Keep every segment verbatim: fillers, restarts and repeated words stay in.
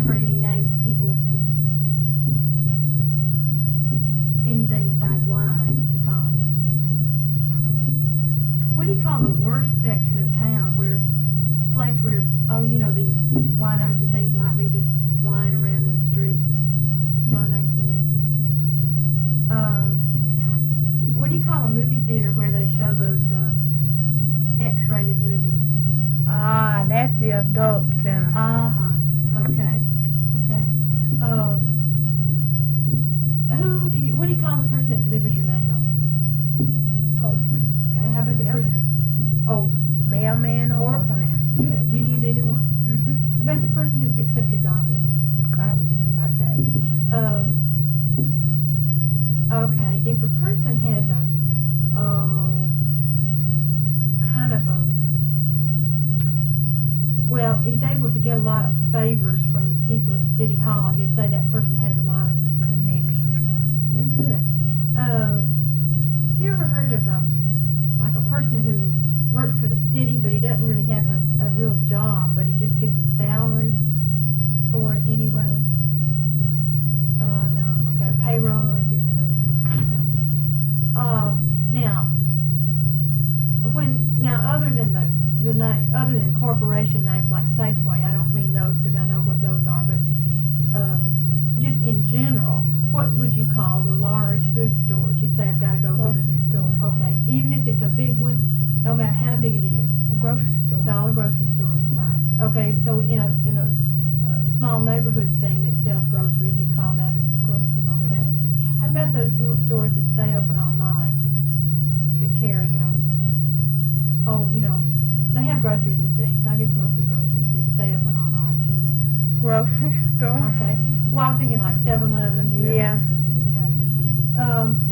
heard any names of people, anything besides wine to call it. What do you call the worst section of town where, place where, oh, you know, these winos and things might be just lying around in the street? You know a name for that? Uh, what do you call a movie theater where they show those uh, X-rated movies? Ah, that's the adult cinema. Uh-huh. Okay. Okay. Uh, who do you, what do you call the person that delivers your mail? Postman. Okay, how about the Mailman. person? Oh, Mailman or, or postman. good. You use either one. Mm-hmm. How about the person who picks up your garbage? Garbage man. Okay. Um, okay, if a person has a, oh, kind of a, well, he's able to get a lot of favors from the people at City Hall, you'd say that person has a lot of Connection. very good. Uh, have you ever heard of um, like a person who works for the city, but he doesn't really have a, a real job, but he just gets a salary for it anyway? Uh, no. Okay, a payroller. Have you ever heard? Okay. Um, now, when now other than the the na- other than corporation names like Safeway, I don't mean those because I know what those are, but uh, just in general, what would you call the large food stores? You'd say I've got to go Grocery to the store. Okay, even if it's a big one, no matter how big it is. A grocery store. It's all a grocery store, right? Okay, so in a in a uh, small neighborhood thing that sells groceries, you call that a Grocery store. okay. How about those little stores that stay open all night that, that carry um oh you know they have groceries and things. I guess mostly groceries that stay open all night. You know what I mean? Grocery store. Okay. Well, I was thinking like seven eleven. Yeah. Okay. Um,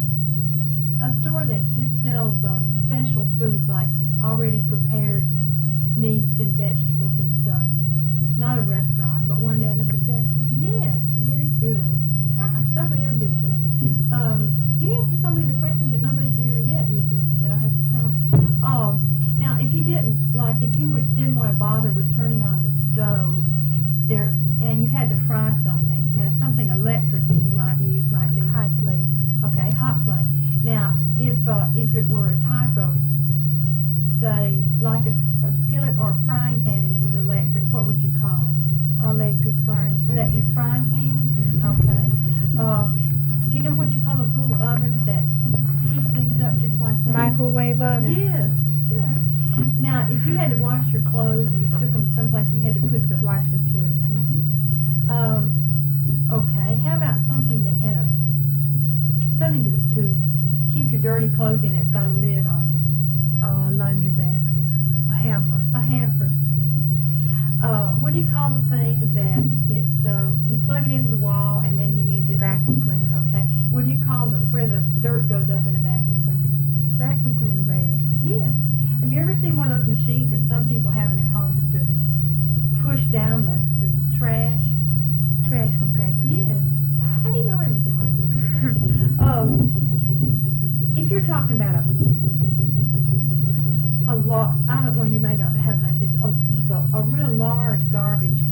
a store that just sells uh, special foods like already prepared meats and vegetables and stuff. Not a restaurant, but one that. Delicatessen. Yes, very good. Gosh, nobody ever gets that. Um, you answer so many of the questions that nobody can ever get usually that I have to tell them. Um, now, if you didn't like, if you were, didn't want to bother with turning on the stove, there, and you had to fry something. Now, something electric that you might use might be Hot plate. okay, hot plate. Now, if uh, if it were a type of, say, like a, a skillet or a frying pan, and it was electric, what would you call it? Electric frying pan. Electric frying pan. Mhm. Okay. Uh, do you know what you call those little ovens that heat things up just like that? Microwave oven. Yes. Yeah. Now, if you had to wash your clothes and you took them someplace and you had to put the Washateria. Mhm. Um, okay. How about something that had a something to to keep your dirty clothes in that's got a lid on it? Uh, laundry basket. A hamper. A hamper. Uh, what do you call the thing that it's um, you plug it into the wall and then you use it? Vacuum cleaner. Okay. What do you call the where the dirt goes up in a vacuum cleaner? Vacuum cleaner bag. Yes. Have you ever seen one of those machines that some people have in their homes to push down the, the trash? Trash compactor. Yes. How do you know everything like this? um, if you're talking about a a lot, I don't know, you may not have enough. It's a, just a, a real large garbage